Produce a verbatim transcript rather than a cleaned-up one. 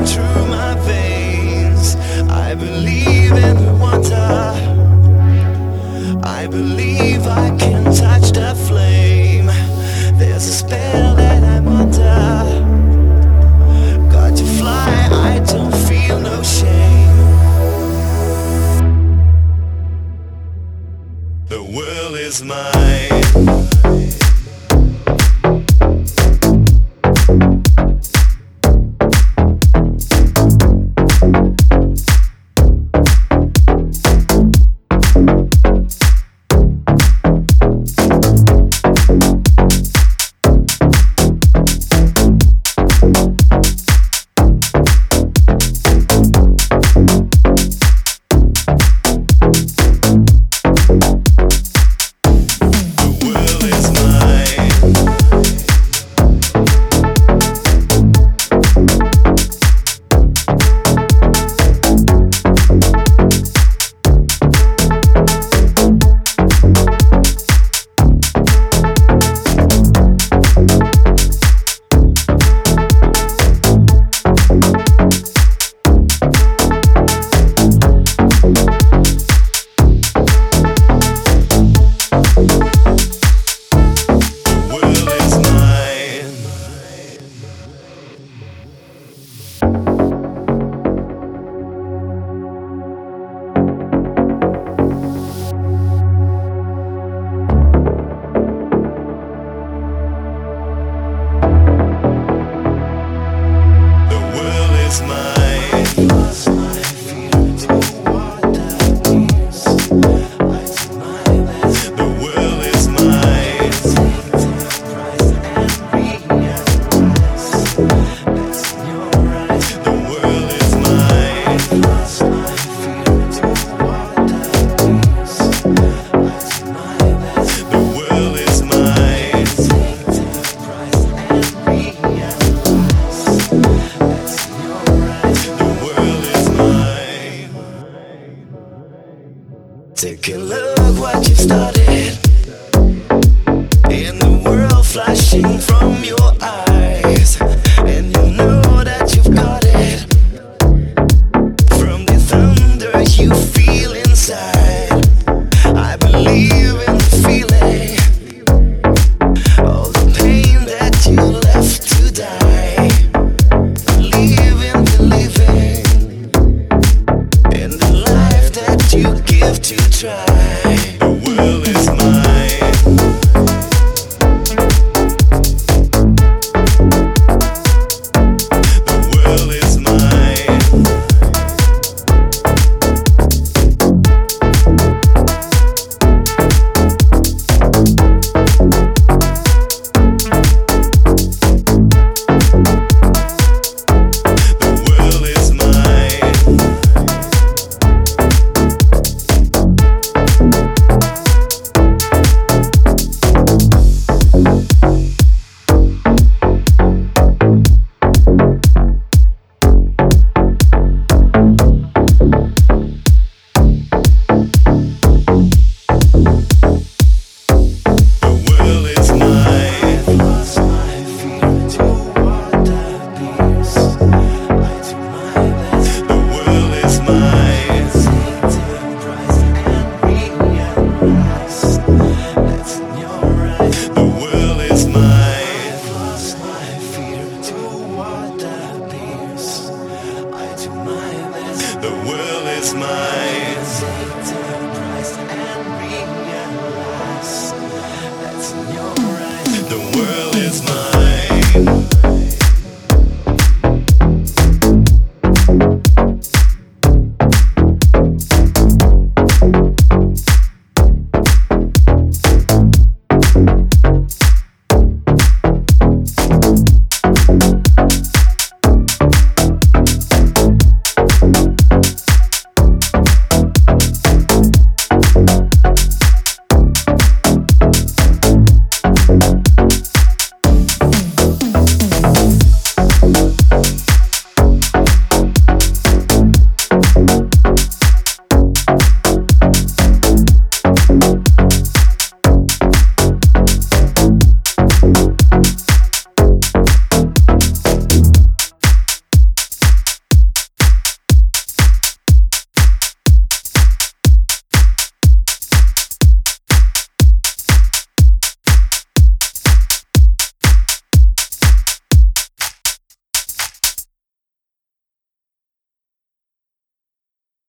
through my veins. I believe in the water. I believe I can touch the flame. There's a spell that I'm under. Got to fly, I don't feel no shame. The world is mine. Take a look what you've started. In the world flashing from your eyes, and you know that you've got it. From the thunder you feel inside, I believe in the feeling. All the pain that you left to die, believe in the living, in the life that you give to try. The world is mine. The world is mine. The world is mine. The world is mine.